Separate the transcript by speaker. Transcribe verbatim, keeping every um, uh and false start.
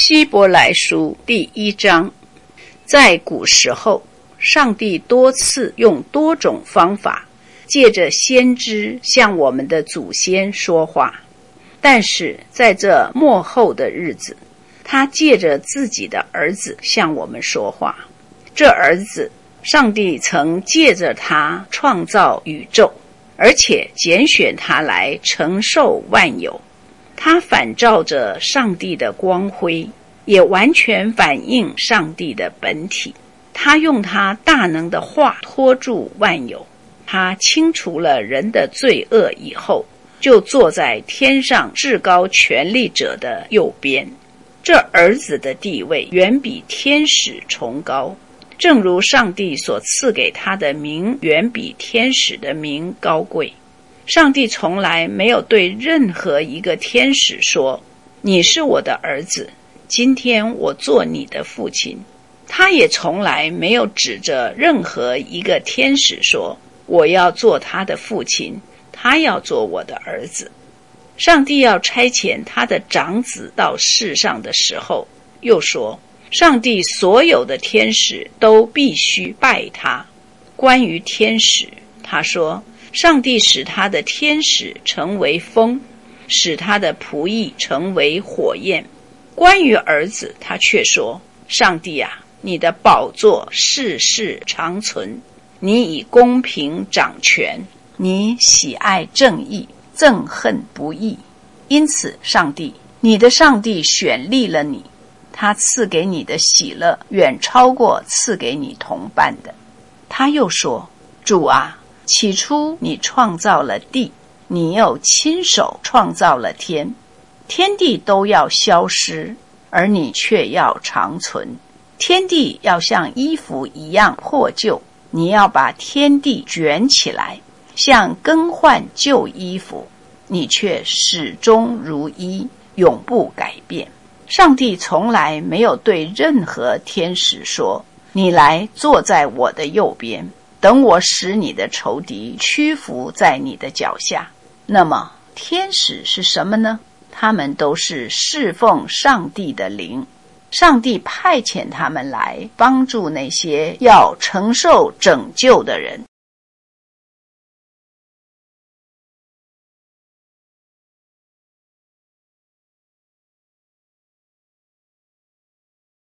Speaker 1: 希伯来书第一章，在古时候，上帝多次用多种方法，借着先知向我们的祖先说话。但是在这末后的日子，他借着自己的儿子向我们说话。这儿子，上帝曾借着他创造宇宙，而且拣选他来承受万有。他反照着上帝的光辉，也完全反映上帝的本体。他用他大能的话托住万有。他清除了人的罪恶以后，就坐在天上至高权力者的右边。这儿子的地位远比天使崇高，正如上帝所赐给他的名远比天使的名高贵。上帝从来没有对任何一个天使说，你是我的儿子，今天我做你的父亲。他也从来没有指着任何一个天使说，我要做他的父亲，他要做我的儿子。上帝要差遣他的长子到世上的时候，又说，上帝所有的天使都必须拜他。关于天使，他说，上帝使他的天使成为风，使他的仆役成为火焰。关于儿子，他却说，上帝啊，你的宝座世世长存，你以公平掌权，你喜爱正义，憎恨不义。因此，上帝，你的上帝选立了你，他赐给你的喜乐远超过赐给你同伴的。他又说，主啊，起初你创造了地，你又亲手创造了天，天地都要消失，而你却要长存。天地要像衣服一样破旧，你要把天地卷起来，像更换旧衣服，你却始终如一，永不改变。上帝从来没有对任何天使说，你来坐在我的右边，等我使你的仇敌屈服在你的脚下。那么天使是什么呢？他们都是侍奉上帝的灵，上帝派遣他们来帮助那些要承受拯救的人。